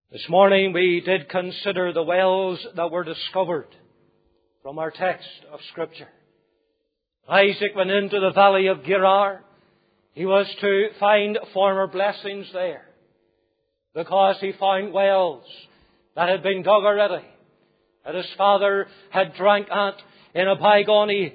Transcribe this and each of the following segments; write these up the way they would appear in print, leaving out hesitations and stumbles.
This morning we did consider the wells that were discovered from our text of Scripture. Isaac went into the valley of Gerar. He was to find former blessings there, because he found wells that had been dug already, that his father had drank at in a bygone age.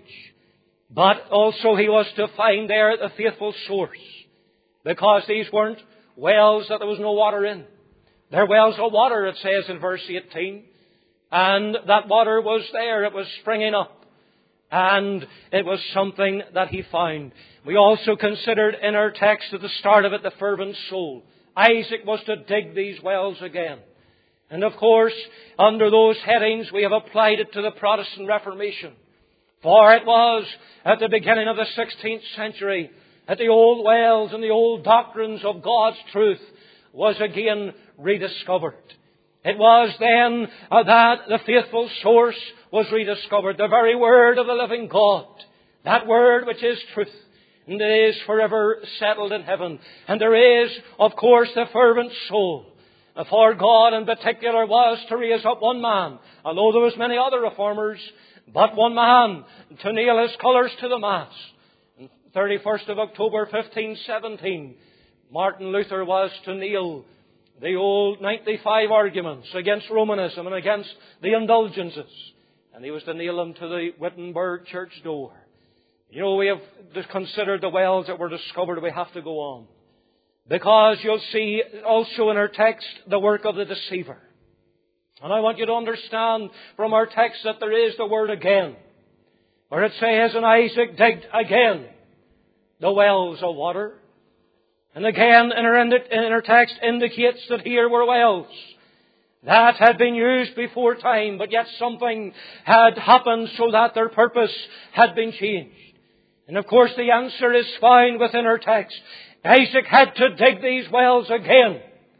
But also he was to find there the faithful source, because these weren't wells that there was no water in. They're wells of water, it says in verse 18. And that water was there. It was springing up. And it was something that he found. We also considered in our text at the start of it the fervent soul. Isaac was to dig these wells again. And of course, under those headings we have applied it to the Protestant Reformation. For it was at the beginning of the 16th century that the old wells and the old doctrines of God's truth was again rediscovered. It was then that the faithful source was rediscovered, the very Word of the living God, that Word which is truth, and it is forever settled in heaven. And there is, of course, the fervent soul. For God in particular was to raise up one man, although there was many other reformers, but one man to nail his colours to the mast. On 31st of October 1517, Martin Luther was to nail the old 95 arguments against Romanism and against the indulgences. And he was to nail them to the Wittenberg church door. You know, we have considered the wells that were discovered. We have to go on, because you'll see also in our text the work of the deceiver. And I want you to understand from our text that there is the word again, where it says, and Isaac digged again the wells of water. And again, in our text indicates that here were wells that had been used before time, but yet something had happened so that their purpose had been changed. And of course the answer is found within our text. Isaac had to dig these wells again,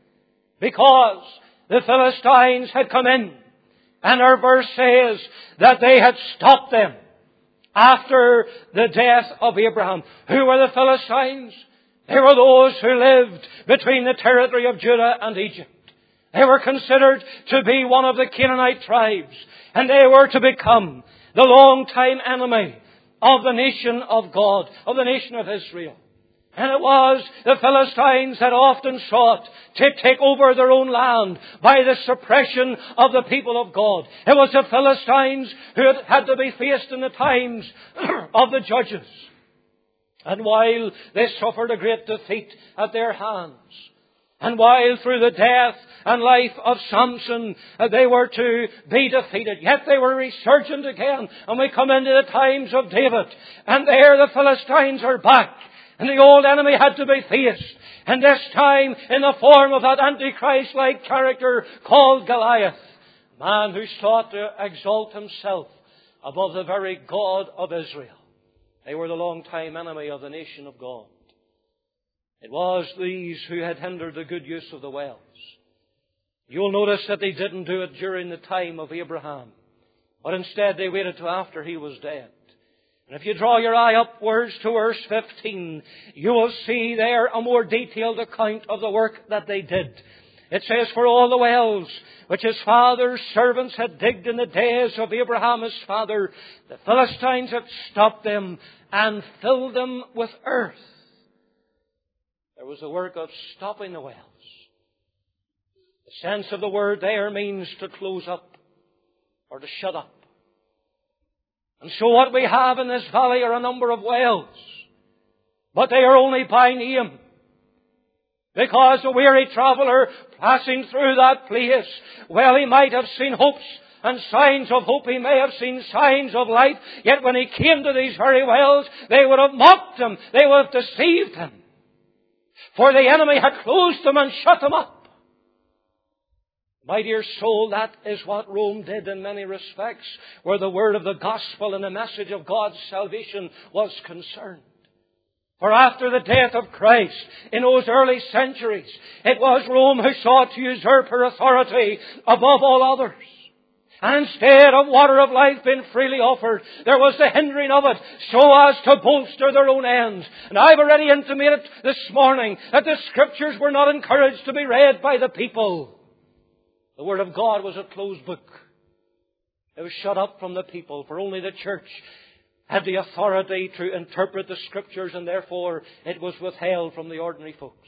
because the Philistines had come in. And our verse says that they had stopped them after the death of Abraham. Who were the Philistines? They were those who lived between the territory of Judah and Egypt. They were considered to be one of the Canaanite tribes, and they were to become the long-time enemy of the nation of God, of the nation of Israel. And it was the Philistines that often sought to take over their own land by the suppression of the people of God. It was the Philistines who had to be faced in the times of the judges. And while they suffered a great defeat at their hands, and while through the death and life of Samson they were to be defeated, yet they were resurgent again. And we come into the times of David, and there the Philistines are back, and the old enemy had to be faced, and this time in the form of that Antichrist-like character called Goliath, a man who sought to exalt himself above the very God of Israel. They were the long-time enemy of the nation of God. It was these who had hindered the good use of the wells. You'll notice that they didn't do it during the time of Abraham, but instead they waited till after he was dead. And if you draw your eye upwards to verse 15, you will see there a more detailed account of the work that they did. It says, for all the wells which his father's servants had digged in the days of Abraham his father, the Philistines had stopped them and filled them with earth. There was the work of stopping the wells. The sense of the word there means to close up or to shut up. And so what we have in this valley are a number of wells, but they are only by name. Because a weary traveller passing through that place, well, he might have seen hopes and signs of hope. He may have seen signs of life. Yet when he came to these very wells, they would have mocked him. They would have deceived him. For the enemy had closed them and shut them up. My dear soul, that is what Rome did in many respects, where the word of the gospel and the message of God's salvation was concerned. For after the death of Christ in those early centuries, it was Rome who sought to usurp her authority above all others. And instead of water of life being freely offered, there was the hindering of it so as to bolster their own ends. And I've already intimated this morning that the Scriptures were not encouraged to be read by the people, The Word of God was a closed book. It was shut up from the people, for only the church had the authority to interpret the Scriptures, and therefore it was withheld from the ordinary folks.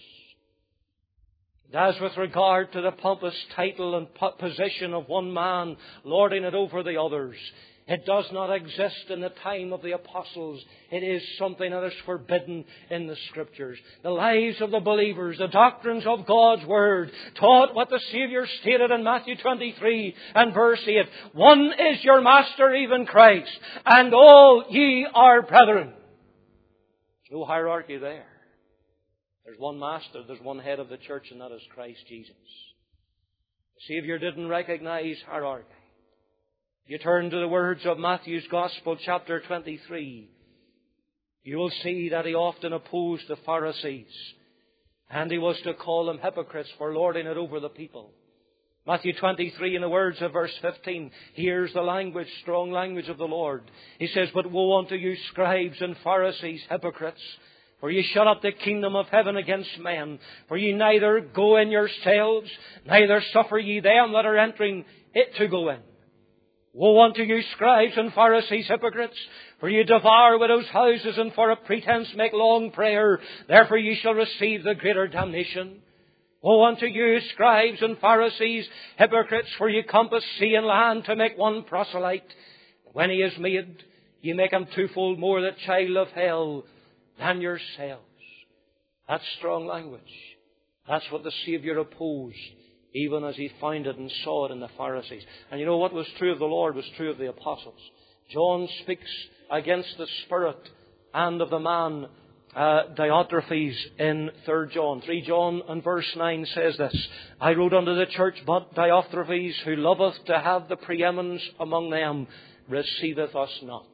And as with regard to the pompous title and position of one man lording it over the others, it does not exist in the time of the apostles. It is something that is forbidden in the Scriptures. The lives of the believers, the doctrines of God's Word, taught what the Saviour stated in Matthew 23 and verse 8. One is your Master, even Christ, and all ye are brethren. There's no hierarchy there. There's one Master, there's one head of the church, and that is Christ Jesus. The Saviour didn't recognize hierarchy. You turn to the words of Matthew's Gospel, chapter 23. You will see that he often opposed the Pharisees, and he was to call them hypocrites for lording it over the people. Matthew 23, in the words of verse 15, here's the language, strong language of the Lord. He says, But woe unto you, scribes and Pharisees, hypocrites! For ye shut up the kingdom of heaven against men. For ye neither go in yourselves, neither suffer ye them that are entering it to go in. Woe unto you, scribes and Pharisees, hypocrites! For ye devour widows' houses, and for a pretence make long prayer. Therefore ye shall receive the greater damnation. Woe unto you, scribes and Pharisees, hypocrites! For ye compass sea and land to make one proselyte. When he is made, ye make him twofold more the child of hell than yourselves. That's strong language. That's what the Saviour opposed, even as he found it and saw it in the Pharisees. And you know what was true of the Lord was true of the apostles. John speaks against the spirit and of the man Diotrephes in 3 John. 3 John and verse 9 says this, I wrote unto the church, but Diotrephes, who loveth to have the preeminence among them, receiveth us not.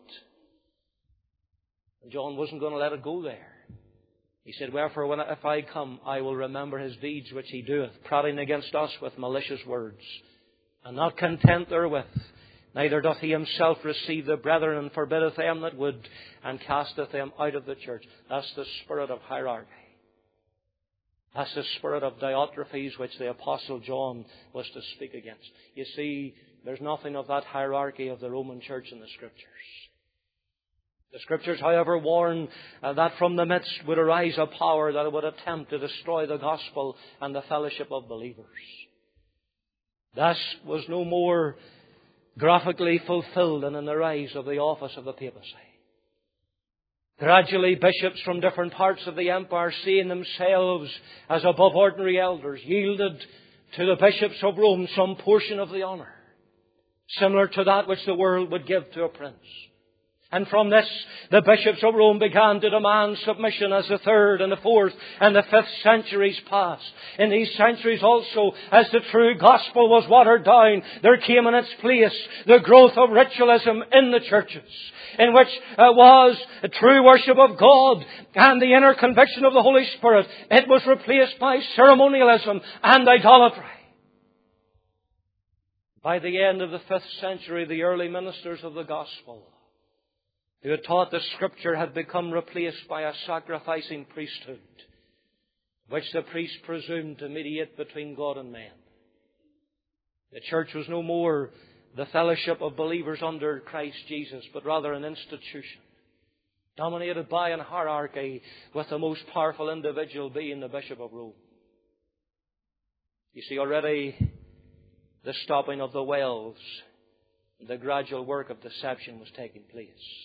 And John wasn't going to let it go there. He said, Wherefore, if I come, I will remember his deeds which he doeth, prating against us with malicious words. And not content therewith, neither doth he himself receive the brethren, and forbiddeth them that would, and casteth them out of the church. That's the spirit of hierarchy. That's the spirit of Diotrephes which the Apostle John was to speak against. You see, there's nothing of that hierarchy of the Roman church in the Scriptures. The Scriptures, however, warn that from the midst would arise a power that would attempt to destroy the gospel and the fellowship of believers. This was no more graphically fulfilled than in the rise of the office of the papacy. Gradually, bishops from different parts of the empire, seeing themselves as above ordinary elders, yielded to the bishops of Rome some portion of the honour, similar to that which the world would give to a prince. And from this, the bishops of Rome began to demand submission as the 3rd and the 4th and the 5th centuries passed. In these centuries also, as the true gospel was watered down, there came in its place the growth of ritualism in the churches, in which was a true worship of God and the inner conviction of the Holy Spirit. It was replaced by ceremonialism and idolatry. By the end of the 5th century, the early ministers of the gospel, who had taught the Scripture, had become replaced by a sacrificing priesthood, which the priest presumed to mediate between God and men. The church was no more the fellowship of believers under Christ Jesus, but rather an institution, dominated by an hierarchy, with the most powerful individual being the Bishop of Rome. You see, already the stopping of the wells, the gradual work of deception was taking place.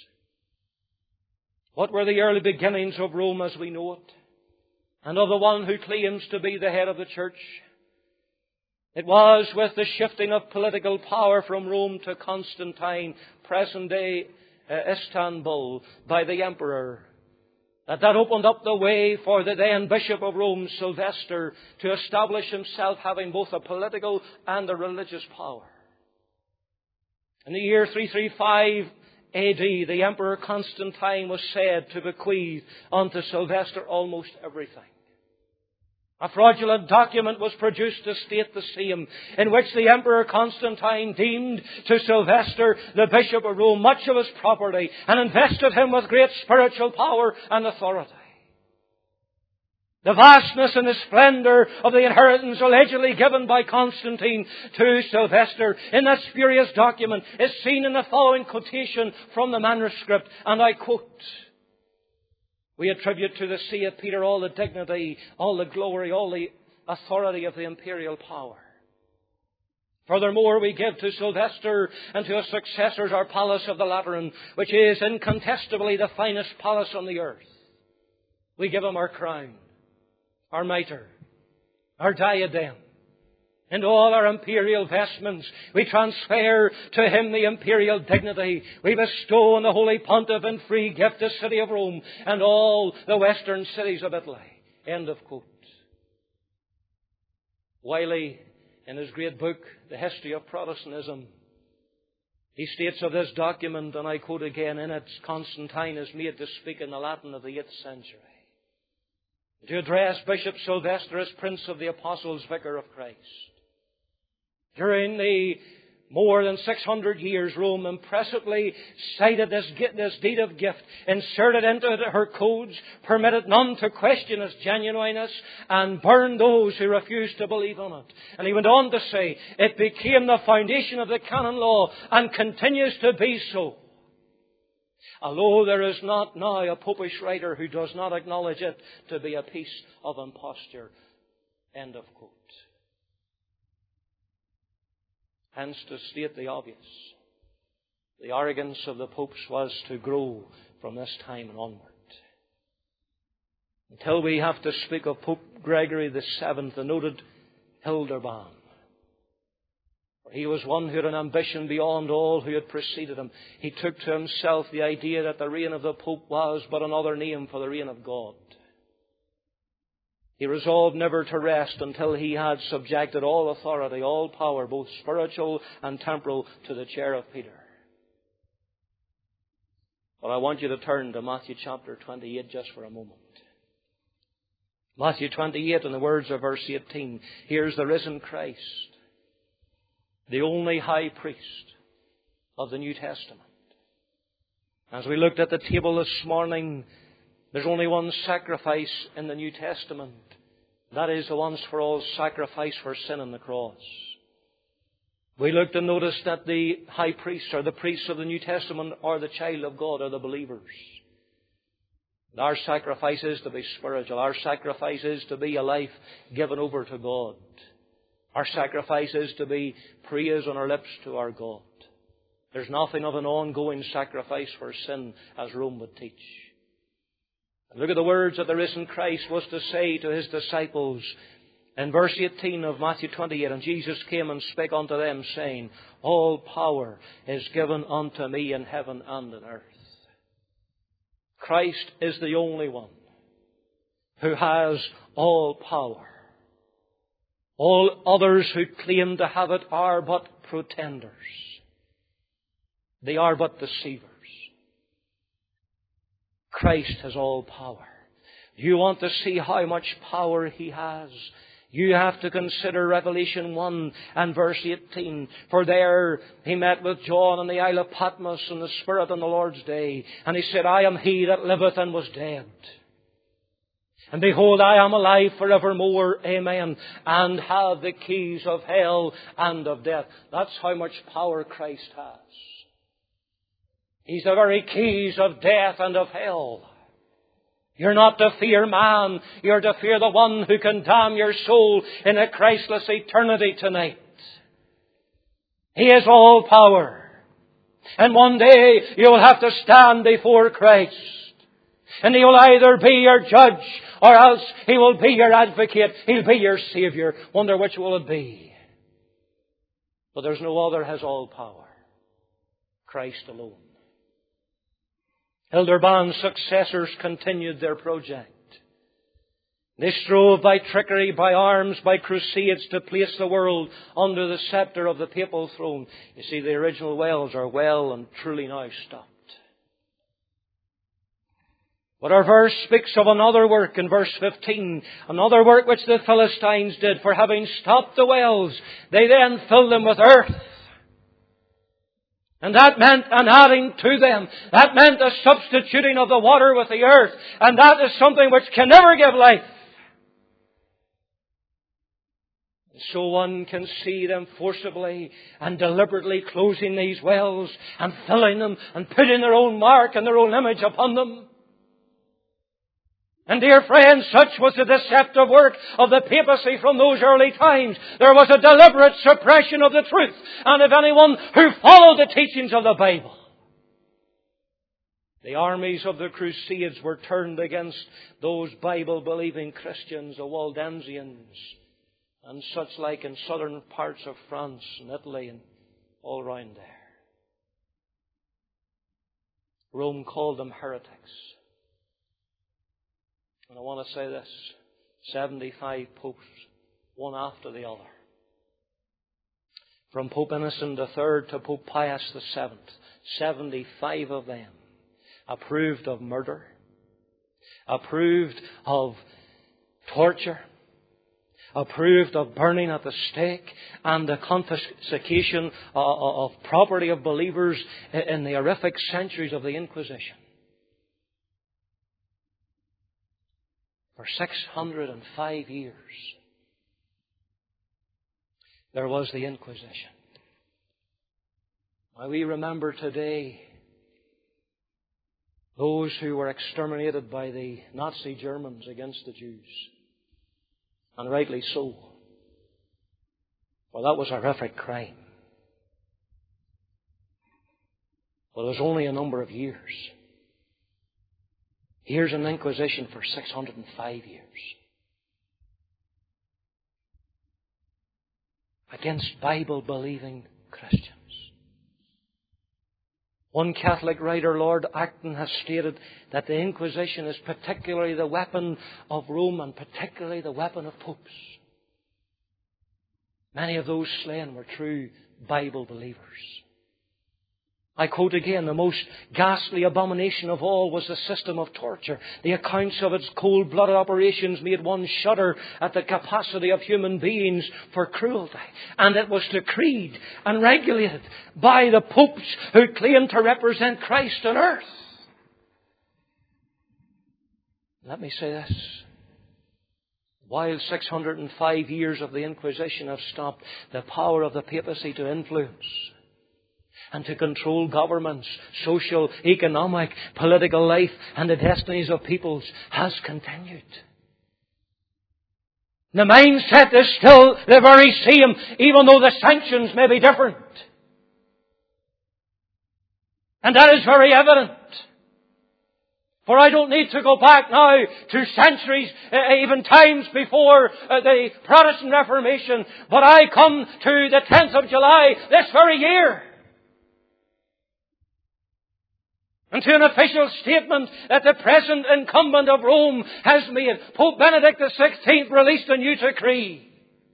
What were the early beginnings of Rome as we know it, and of the one who claims to be the head of the church? It was with the shifting of political power from Rome to Constantine, present-day Istanbul, by the emperor, that opened up the way for the then Bishop of Rome, Sylvester, to establish himself having both a political and a religious power. In the year 335 A.D., the Emperor Constantine was said to bequeath unto Sylvester almost everything. A fraudulent document was produced to state the same, in which the Emperor Constantine deemed to Sylvester, the Bishop of Rome, much of his property, and invested him with great spiritual power and authority. The vastness and the splendor of the inheritance allegedly given by Constantine to Sylvester in that spurious document is seen in the following quotation from the manuscript, and I quote, "We attribute to the See of Peter all the dignity, all the glory, all the authority of the imperial power. Furthermore, we give to Sylvester and to his successors our palace of the Lateran, which is incontestably the finest palace on the earth. We give him our crown, our mitre, our diadem, and all our imperial vestments. We transfer to him the imperial dignity. We bestow on the Holy Pontiff in free gift the city of Rome and all the western cities of Italy." End of quote. Wiley, in his great book, The History of Protestantism, he states of this document, and I quote again, "In it, Constantine is made to speak in the Latin of the 8th century, to address Bishop Sylvester as Prince of the Apostles, Vicar of Christ. During the more than 600 years, Rome impressively cited this deed of gift, inserted into her codes, permitted none to question its genuineness, and burned those who refused to believe in it." And he went on to say, "It became the foundation of the canon law and continues to be so, although there is not now a popish writer who does not acknowledge it to be a piece of imposture." End of quote. Hence, to state the obvious, the arrogance of the popes was to grow from this time onward, until we have to speak of Pope Gregory VII, the noted Hildebrand. For he was one who had an ambition beyond all who had preceded him. He took to himself the idea that the reign of the Pope was but another name for the reign of God. He resolved never to rest until he had subjected all authority, all power, both spiritual and temporal, to the chair of Peter. But I want you to turn to Matthew chapter 28 just for a moment. Matthew 28, in the words of verse 18, here's the risen Christ, the only high priest of the New Testament. As we looked at the table this morning, there's only one sacrifice in the New Testament. That is the once for all sacrifice for sin on the cross. We looked and noticed that the high priests, or the priests of the New Testament, are the child of God, are the believers. And our sacrifice is to be spiritual. Our sacrifice is to be a life given over to God. Our sacrifice is to be praise on our lips to our God. There's nothing of an ongoing sacrifice for sin, as Rome would teach. Look at the words that the risen Christ was to say to his disciples in verse 18 of Matthew 28. "And Jesus came and spake unto them, saying, All power is given unto me in heaven and on earth." Christ is the only one who has all power. All others who claim to have it are but pretenders. They are but deceivers. Christ has all power. You want to see how much power He has? You have to consider Revelation 1 and verse 18. "For there He met with John on the Isle of Patmos in the Spirit on the Lord's day. And He said, I am He that liveth and was dead. And behold, I am alive forevermore, amen, and have the keys of hell and of death." That's how much power Christ has. He's the very keys of death and of hell. You're not to fear man. You're to fear the one who can damn your soul in a Christless eternity tonight. He has all power. And one day you'll have to stand before Christ. And He will either be your judge or else He will be your advocate. He'll be your Savior. Wonder which will it be. But there's no other has all power. Christ alone. Hildebrand's successors continued their project. They strove by trickery, by arms, by crusades to place the world under the scepter of the papal throne. You see, the original wells are well and truly now stopped. But our verse speaks of another work in verse 15. Another work which the Philistines did. For having stopped the wells, they then filled them with earth. And that meant an adding to them. That meant a substituting of the water with the earth. And that is something which can never give life. So one can see them forcibly and deliberately closing these wells and filling them and putting their own mark and their own image upon them. And dear friends, such was the deceptive work of the papacy from those early times. There was a deliberate suppression of the truth and of anyone who followed the teachings of the Bible. The armies of the Crusades were turned against those Bible-believing Christians, the Waldensians, and such like in southern parts of France and Italy and all round there. Rome called them heretics. And I want to say this, 75 popes, one after the other. From Pope Innocent III to Pope Pius VII, 75 of them approved of murder, approved of torture, approved of burning at the stake and the confiscation of property of believers in the horrific centuries of the Inquisition. For 605 years, there was the Inquisition. Now we remember today those who were exterminated by the Nazi Germans against the Jews. And rightly so. For that was a horrific crime. But it was only a number of years. Here's an Inquisition for 605 years. Against Bible-believing Christians. One Catholic writer, Lord Acton, has stated that the Inquisition is particularly the weapon of Rome and particularly the weapon of popes. Many of those slain were true Bible believers. I quote again, the most ghastly abomination of all was the system of torture. The accounts of its cold-blooded operations made one shudder at the capacity of human beings for cruelty. And it was decreed and regulated by the popes who claimed to represent Christ on earth. Let me say this. While 605 years of the Inquisition have stopped the power of the papacy to influence and to control governments, social, economic, political life, and the destinies of peoples has continued. The mindset is still the very same, even though the sanctions may be different. And that is very evident. For I don't need to go back now to centuries, even times before the Protestant Reformation, but I come to the 10th of July this very year. And to an official statement that the present incumbent of Rome has made. Pope Benedict XVI released a new decree.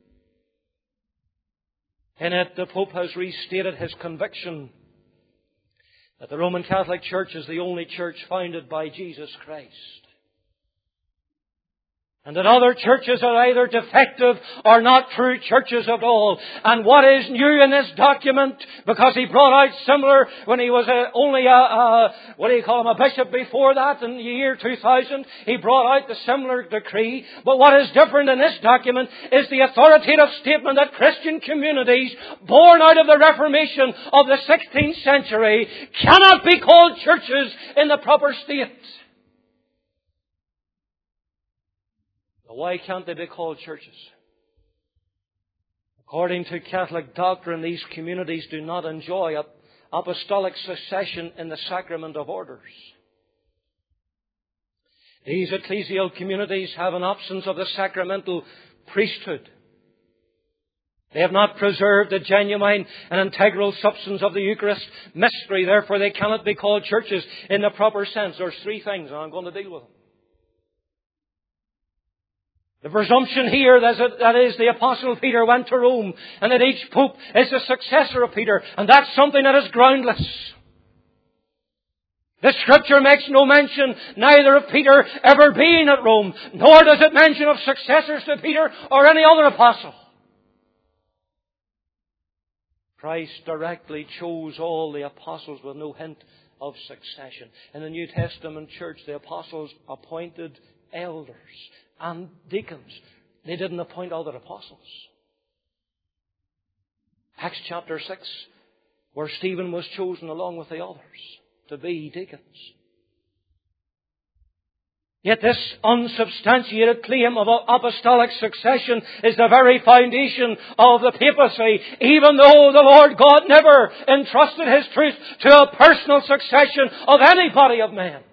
In it, the Pope has restated his conviction that the Roman Catholic Church is the only church founded by Jesus Christ. And that other churches are either defective or not true churches at all. And what is new in this document, because he brought out similar when he was only a bishop before that in the year 2000, he brought out the similar decree. But what is different in this document is the authoritative statement that Christian communities born out of the Reformation of the 16th century cannot be called churches in the proper state. Why can't they be called churches? According to Catholic doctrine, these communities do not enjoy apostolic succession in the sacrament of orders. These ecclesial communities have an absence of the sacramental priesthood. They have not preserved the genuine and integral substance of the Eucharist mystery. Therefore, they cannot be called churches in the proper sense. There's three things, and I'm going to deal with them. The presumption here that is the Apostle Peter went to Rome and that each Pope is the successor of Peter. And that's something that is groundless. The Scripture makes no mention neither of Peter ever being at Rome, nor does it mention of successors to Peter or any other apostle. Christ directly chose all the apostles with no hint of succession. In the New Testament church, the apostles appointed elders and deacons. They didn't appoint other apostles. Acts chapter 6, where Stephen was chosen along with the others to be deacons. Yet this unsubstantiated claim of apostolic succession is the very foundation of the papacy, even though the Lord God never entrusted His truth to a personal succession of any body of men.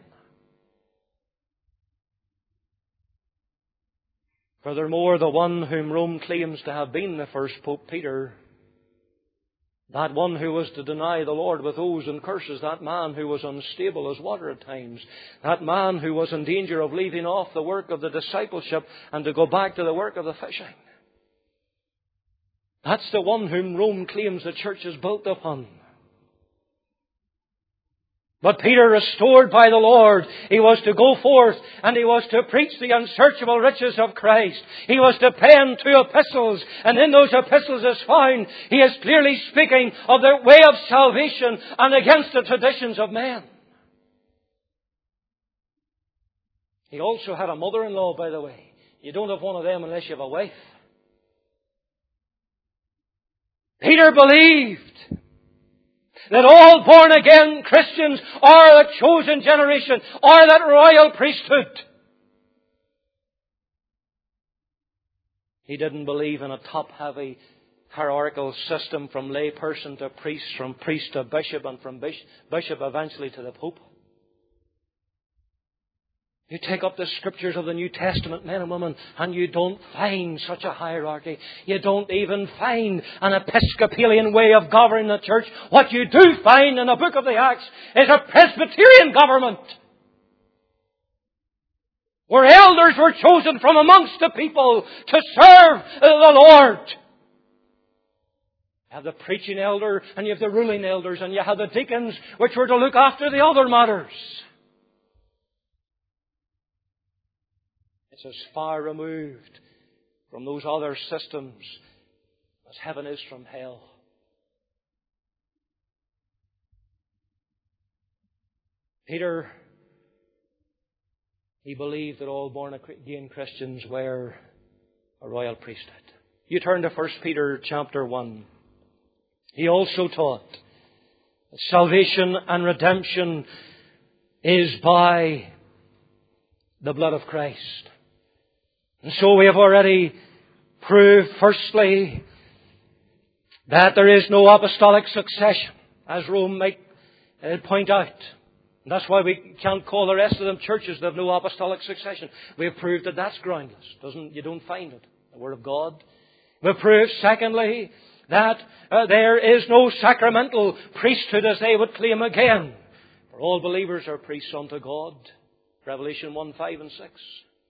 Furthermore, the one whom Rome claims to have been the first Pope, Peter, that one who was to deny the Lord with oaths and curses, that man who was unstable as water at times, that man who was in danger of leaving off the work of the discipleship and to go back to the work of the fishing. That's the one whom Rome claims the church is built upon. But Peter, restored by the Lord, he was to go forth and he was to preach the unsearchable riches of Christ. He was to pen 2 epistles, and in those epistles is found he is clearly speaking of the way of salvation and against the traditions of men. He also had a mother-in-law, by the way. You don't have one of them unless you have a wife. Peter believed that all born-again Christians are a chosen generation, are that royal priesthood. He didn't believe in a top-heavy hierarchical system from lay person to priest, from priest to bishop, and from bishop eventually to the Pope. You take up the Scriptures of the New Testament, men and women, and you don't find such a hierarchy. You don't even find an Episcopalian way of governing the church. What you do find in the book of the Acts is a Presbyterian government, where elders were chosen from amongst the people to serve the Lord. You have the preaching elder, and you have the ruling elders, and you have the deacons, which were to look after the other matters. It's as far removed from those other systems as heaven is from hell. Peter, he believed that all born-again Christians were a royal priesthood. You turn to 1 Peter chapter 1. He also taught that salvation and redemption is by the blood of Christ. And so we have already proved, firstly, that there is no apostolic succession, as Rome might point out. And that's why we can't call the rest of them churches that have no apostolic succession. We have proved that that's groundless. You don't find it in the Word of God. We have proved, secondly, that there is no sacramental priesthood as they would claim again. For all believers are priests unto God. Revelation 1, 5 and 6.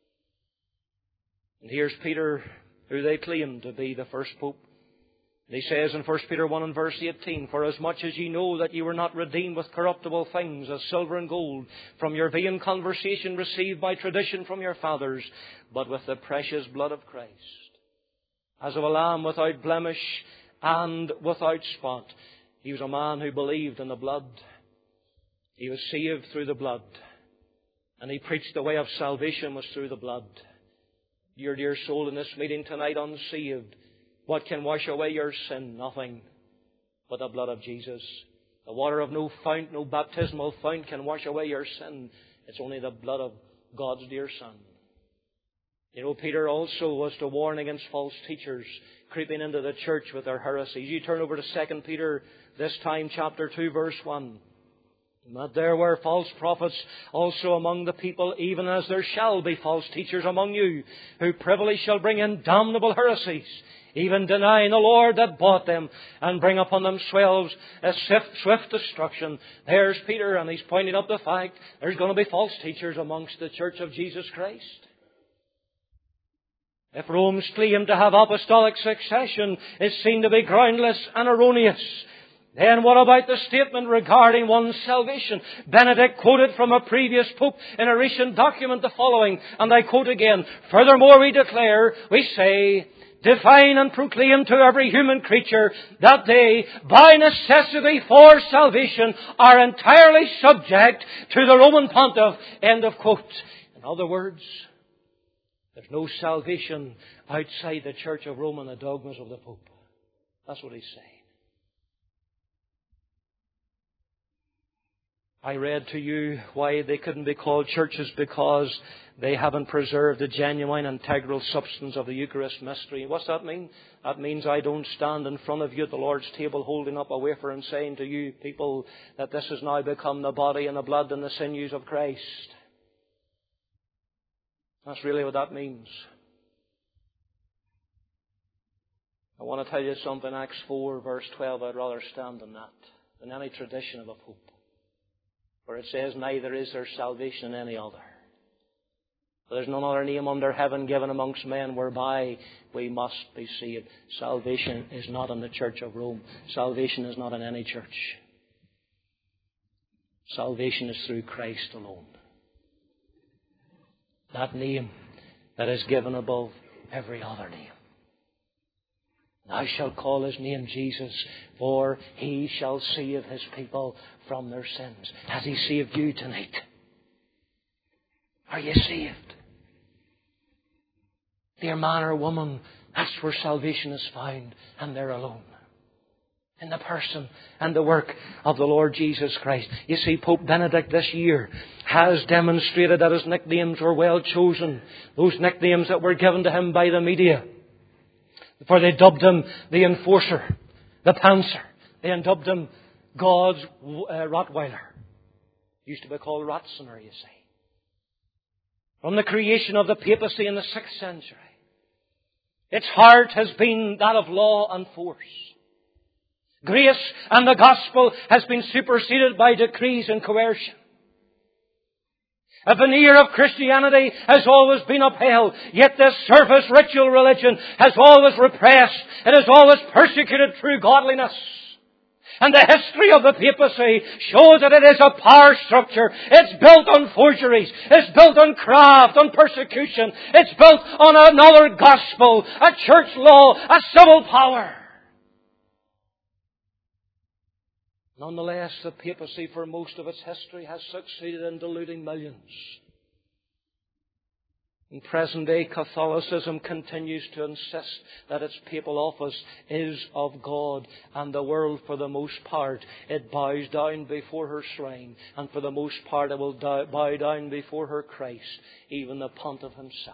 And here's Peter, who they claim to be the first Pope. And he says in 1 Peter 1 and verse 18, "For as much as ye know that ye were not redeemed with corruptible things, as silver and gold, from your vain conversation received by tradition from your fathers, but with the precious blood of Christ, as of a lamb without blemish and without spot." He was a man who believed in the blood. He was saved through the blood. And he preached the way of salvation was through the blood. Your dear soul in this meeting tonight, unsaved, what can wash away your sin? Nothing but the blood of Jesus. The water of no fount, no baptismal fount can wash away your sin. It's only the blood of God's dear Son. You know, Peter also was to warn against false teachers creeping into the church with their heresies. You turn over to 2 Peter, this time chapter 2, verse 1. "That there were false prophets also among the people, even as there shall be false teachers among you, who privily shall bring in damnable heresies, even denying the Lord that bought them, and bring upon themselves a swift destruction." There's Peter, and he's pointing up the fact there's going to be false teachers amongst the church of Jesus Christ. If Rome's claim to have apostolic succession is seen to be groundless and erroneous, then what about the statement regarding one's salvation? Benedict quoted from a previous Pope in a recent document the following, and I quote again, "Furthermore we declare, we say, define and proclaim to every human creature that they, by necessity for salvation, are entirely subject to the Roman Pontiff." End of quote. In other words, there's no salvation outside the Church of Rome and the dogmas of the Pope. That's what he's saying. I read to you why they couldn't be called churches, because they haven't preserved the genuine integral substance of the Eucharist mystery. What's that mean? That means I don't stand in front of you at the Lord's table holding up a wafer and saying to you people that this has now become the body and the blood and the sinews of Christ. That's really what that means. I want to tell you something. Acts 4 verse 12, I'd rather stand on that than any tradition of a pope, where it says, neither is there salvation in any other. For there's none other name under heaven given amongst men whereby we must be saved. Salvation is not in the Church of Rome. Salvation is not in any church. Salvation is through Christ alone. That name that is given above every other name. Thou shalt call his name Jesus, for he shall save his people from their sins. Has he saved you tonight? Are you saved? Dear man or woman, that's where salvation is found, and there alone. In the person and the work of the Lord Jesus Christ. You see, Pope Benedict this year has demonstrated that his nicknames were well chosen. Those nicknames that were given to him by the media. For they dubbed him the Enforcer, the Panzer. They dubbed him God's Rottweiler. Used to be called Ratzinger, you see. From the creation of the papacy in the 6th century, its heart has been that of law and force. Grace and the gospel has been superseded by decrees and coercion. A veneer of Christianity has always been upheld, yet this surface ritual religion has always repressed. It has always persecuted true godliness. And the history of the papacy shows that it is a power structure. It's built on forgeries. It's built on craft, on persecution. It's built on another gospel, a church law, a civil power. Nonetheless, the papacy for most of its history has succeeded in deluding millions. In present-day Catholicism continues to insist that its papal office is of God, and the world, for the most part, it bows down before her shrine, and for the most part it will bow down before her Christ, even the Pontiff himself.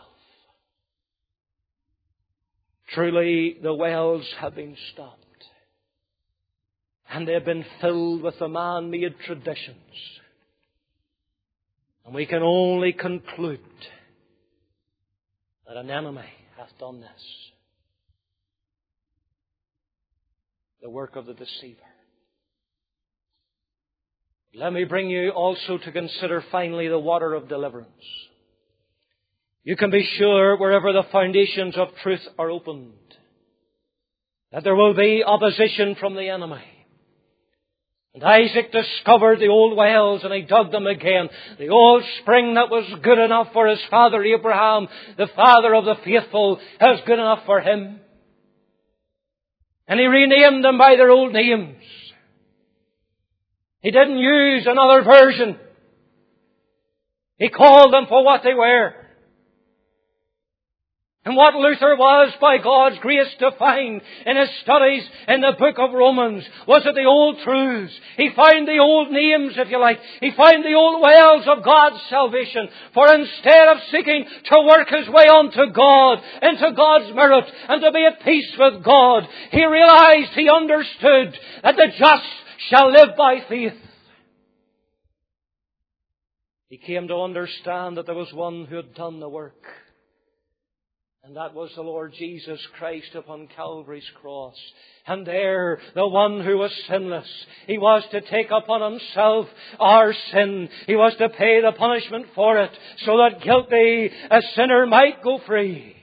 Truly, the wells have been stopped. And they've been filled with the man-made traditions. And we can only conclude that an enemy hath done this. The work of the deceiver. Let me bring you also to consider finally the water of deliverance. You can be sure wherever the foundations of truth are opened, that there will be opposition from the enemy. And Isaac discovered the old wells and he dug them again. The old spring that was good enough for his father Abraham, the father of the faithful, is good enough for him. And he renamed them by their old names. He didn't use another version. He called them for what they were. And what Luther was, by God's grace, to find in his studies in the book of Romans was that the old truths. He found the old names, if you like. He found the old wells of God's salvation. For instead of seeking to work his way unto God, into God's merit, and to be at peace with God, he realized, he understood that the just shall live by faith. He came to understand that there was one who had done the work. And that was the Lord Jesus Christ upon Calvary's cross. And there, the one who was sinless, he was to take upon himself our sin. He was to pay the punishment for it, so that guilty, a sinner, might go free.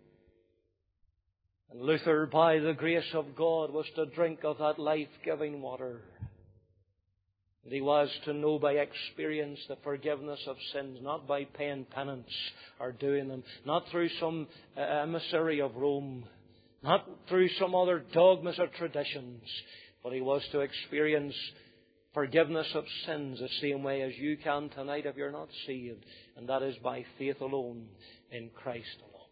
And Luther, by the grace of God, was to drink of that life-giving water. And he was to know by experience the forgiveness of sins, not by paying penance or doing them, not through some emissary of Rome, not through some other dogmas or traditions, but he was to experience forgiveness of sins the same way as you can tonight if you're not saved, and that is by faith alone in Christ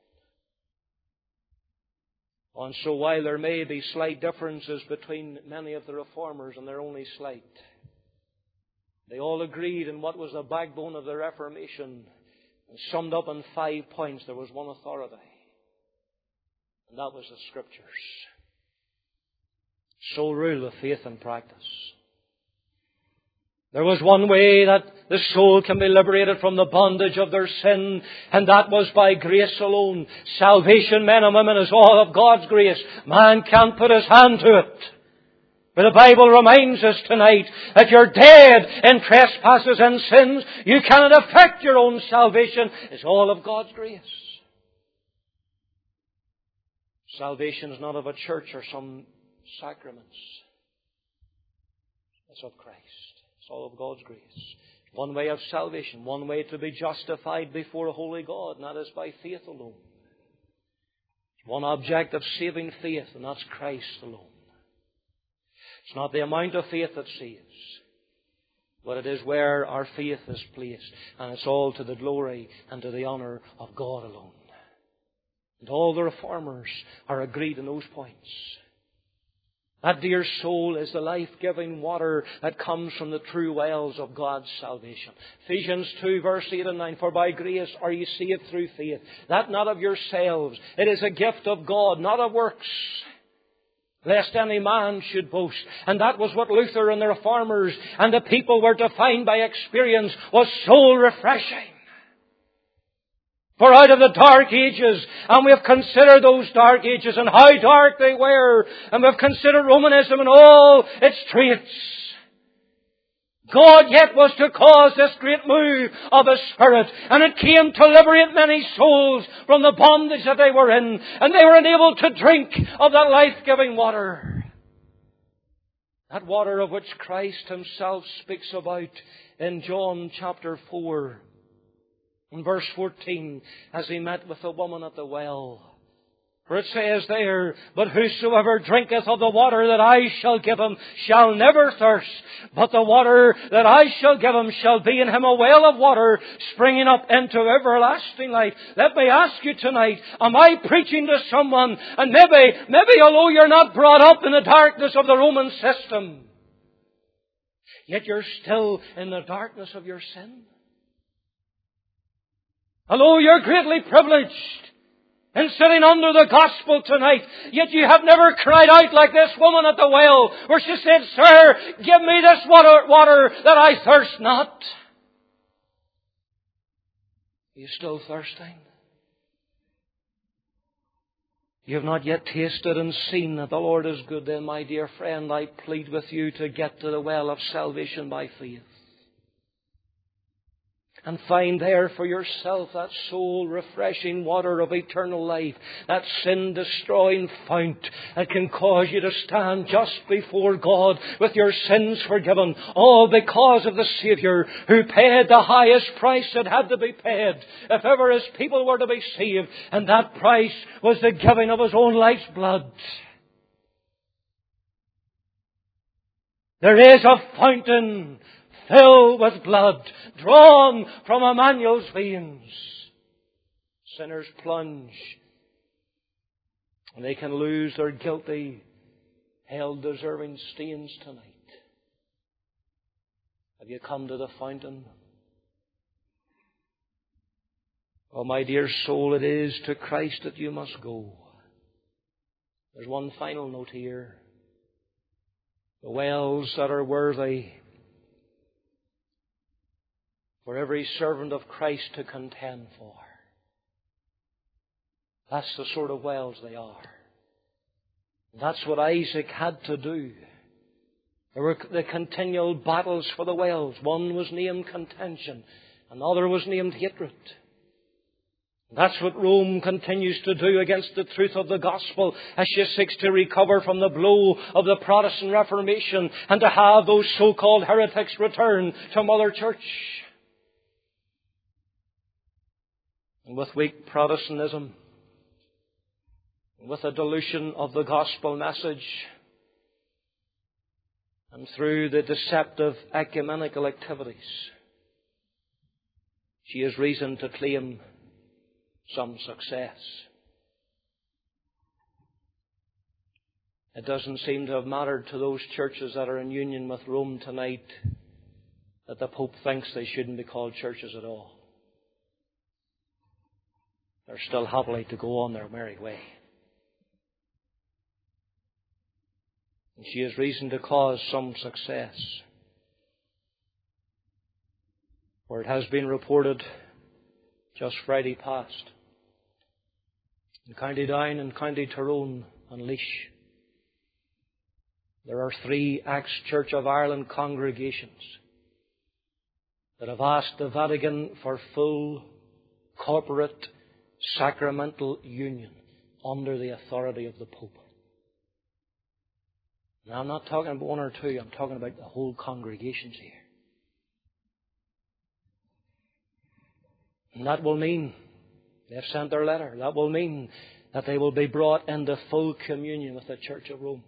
alone. And so while there may be slight differences between many of the reformers, and they're only slight, They all agreed in what was the backbone of the Reformation, and summed up in 5 points. There was one authority, and that was the Scriptures. So rule of faith and practice. There was one way that the soul can be liberated from the bondage of their sin, and that was by grace alone. Salvation, men and women, is all of God's grace. Man can't put his hand to it. But the Bible reminds us tonight that you're dead in trespasses and sins. You cannot affect your own salvation. It's all of God's grace. Salvation is not of a church or some sacraments. It's of Christ. It's all of God's grace. One way of salvation, one way to be justified before a holy God, and that is by faith alone. One object of saving faith, and that's Christ alone. It's not the amount of faith that saves, but it is where our faith is placed. And it's all to the glory and to the honour of God alone. And all the reformers are agreed in those points. That dear soul is the life-giving water that comes from the true wells of God's salvation. Ephesians 2, verse 8 and 9, for by grace are ye saved through faith, that not of yourselves. It is a gift of God, not of works, lest any man should boast. And that was what Luther and the reformers and the people were to find by experience, was soul refreshing. For out of the dark ages, and we have considered those dark ages and how dark they were, and we have considered Romanism and all its traits, God yet was to cause this great move of His Spirit, and it came to liberate many souls from the bondage that they were in, and they were enabled to drink of that life-giving water. That water of which Christ Himself speaks about in John chapter 4. In verse 14, as He met with the woman at the well. For it says there, but whosoever drinketh of the water that I shall give him shall never thirst, but the water that I shall give him shall be in him a well of water springing up into everlasting life. Let me ask you tonight, am I preaching to someone, and maybe although you're not brought up in the darkness of the Roman system, yet you're still in the darkness of your sin? Although you're greatly privileged in sitting under the gospel tonight, yet you have never cried out like this woman at the well, where she said, Sir, give me this water that I thirst not. Are you still thirsting? You have not yet tasted and seen that the Lord is good. Then, my dear friend, I plead with you to get to the well of salvation by faith. And find there for yourself that soul-refreshing water of eternal life, that sin-destroying fount that can cause you to stand just before God with your sins forgiven, all because of the Saviour who paid the highest price that had to be paid if ever His people were to be saved. And that price was the giving of His own life's blood. There is a fountain filled with blood, drawn from Emmanuel's veins. Sinners plunge, and they can lose their guilty, hell-deserving stains tonight. Have you come to the fountain? Oh, my dear soul, it is to Christ that you must go. There's one final note here. The wells that are worthy for every servant of Christ to contend for. That's the sort of wells they are. That's what Isaac had to do. There were the continual battles for the wells. One was named contention. Another was named hatred. That's what Rome continues to do against the truth of the gospel as she seeks to recover from the blow of the Protestant Reformation and to have those so-called heretics return to Mother Church. And with weak Protestantism, with a dilution of the gospel message, and through the deceptive ecumenical activities, she has reason to claim some success. It doesn't seem to have mattered to those churches that are in union with Rome tonight that the Pope thinks they shouldn't be called churches at all. They're still happily to go on their merry way. And she has reason to cause some success. For it has been reported just Friday past in County Down and County Tyrone and Laois, there are 3 ex-Church of Ireland congregations that have asked the Vatican for full corporate sacramental union under the authority of the Pope. Now, I'm not talking about 1 or 2, I'm talking about the whole congregations here. And that will mean, they've sent their letter, that will mean that they will be brought into full communion with the Church of Rome.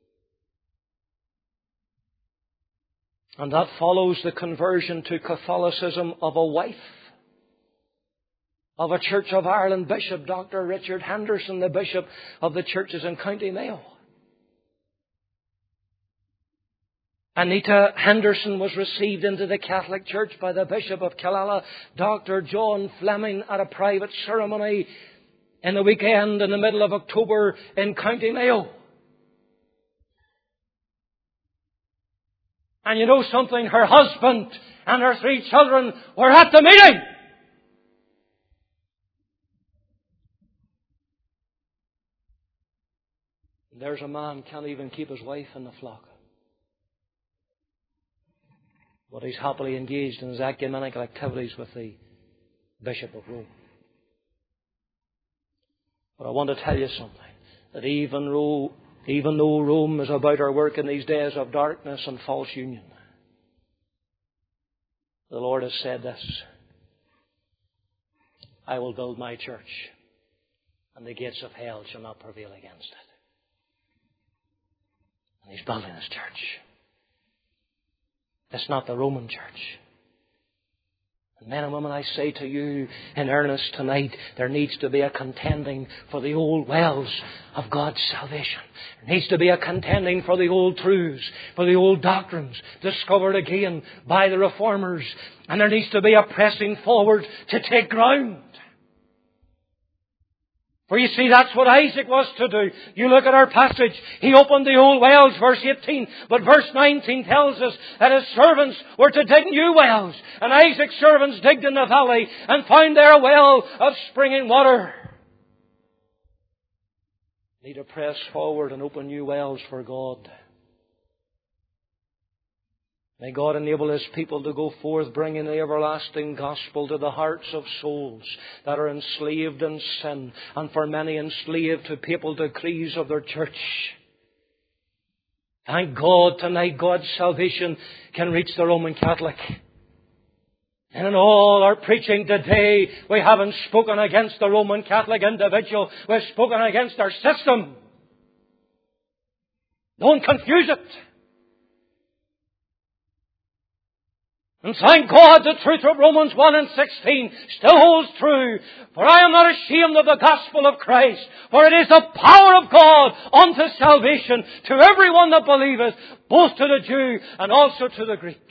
And that follows the conversion to Catholicism of a wife of a Church of Ireland bishop, Dr. Richard Henderson, the bishop of the churches in County Mayo. Anita Henderson was received into the Catholic Church by the Bishop of Killala, Dr. John Fleming, at a private ceremony in the weekend in the middle of October in County Mayo. And you know something? Her husband and her 3 children were at the meeting. And there's a man can't even keep his wife in the flock. But he's happily engaged in his ecumenical activities with the Bishop of Rome. But I want to tell you something, that even though Rome is about her work in these days of darkness and false union, the Lord has said this: I will build my church, and the gates of hell shall not prevail against it. And He's building His church. It's not the Roman church. And men and women, I say to you in earnest tonight, there needs to be a contending for the old wells of God's salvation. There needs to be a contending for the old truths, for the old doctrines discovered again by the reformers. And there needs to be a pressing forward to take ground. For you see, that's what Isaac was to do. You look at our passage. He opened the old wells, verse 18. But verse 19 tells us that his servants were to dig new wells. And Isaac's servants digged in the valley and found there a well of springing water. Need to press forward and open new wells for God. May God enable His people to go forth bringing the everlasting gospel to the hearts of souls that are enslaved in sin, and for many enslaved to papal decrees of their church. Thank God tonight God's salvation can reach the Roman Catholic. And in all our preaching today, we haven't spoken against the Roman Catholic individual. We've spoken against our system. Don't confuse it. And thank God the truth of Romans 1 and 16 still holds true. For I am not ashamed of the gospel of Christ, for it is the power of God unto salvation to everyone that believeth, both to the Jew and also to the Greek.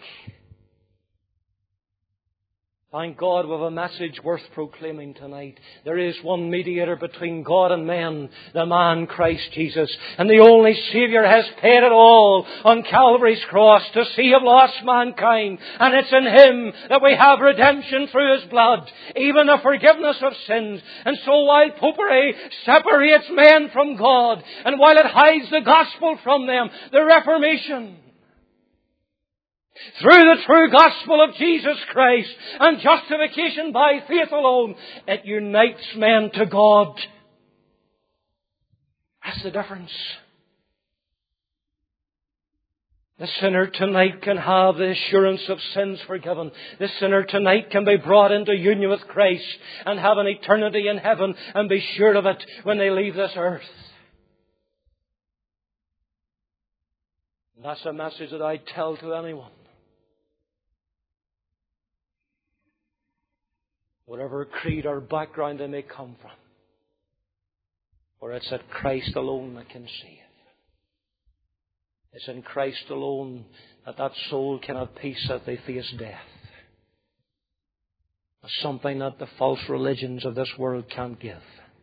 Thank God we have a message worth proclaiming tonight. There is one mediator between God and men, the man Christ Jesus. And the only Saviour has paid it all on Calvary's cross to save lost mankind. And it's in Him that we have redemption through His blood, even the forgiveness of sins. And so while popery separates men from God, and while it hides the gospel from them, the Reformation, through the true gospel of Jesus Christ and justification by faith alone, it unites men to God. That's the difference. The sinner tonight can have the assurance of sins forgiven. The sinner tonight can be brought into union with Christ and have an eternity in heaven and be sure of it when they leave this earth. And that's a message that I tell to anyone. Whatever creed or background they may come from. For it's at Christ alone that can save. It's in Christ alone that that soul can have peace as they face death. It's something that the false religions of this world can't give.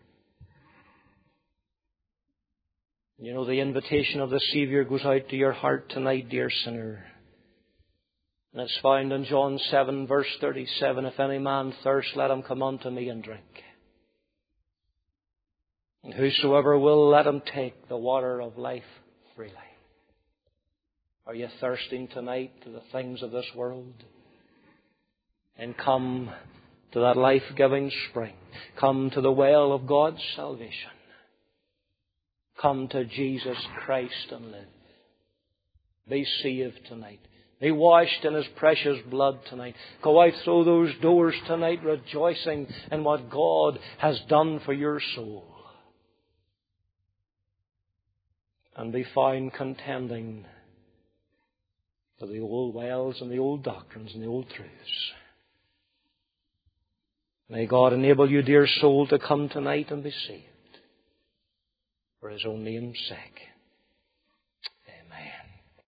You know, the invitation of the Saviour goes out to your heart tonight, dear sinner. And it's found in John 7, verse 37, if any man thirst, let him come unto me and drink. And whosoever will, let him take the water of life freely. Are you thirsting tonight to the things of this world? And come to that life-giving spring. Come to the well of God's salvation. Come to Jesus Christ and live. Be saved tonight. Be washed in His precious blood tonight. Go out through those doors tonight rejoicing in what God has done for your soul. And be found contending for the old wells and the old doctrines and the old truths. May God enable you, dear soul, to come tonight and be saved for His own name's sake.